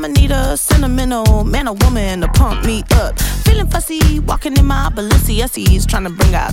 I'ma need a sentimental man or woman to pump me up. Feeling fussy, walking in my Balenciennes, trying to bring out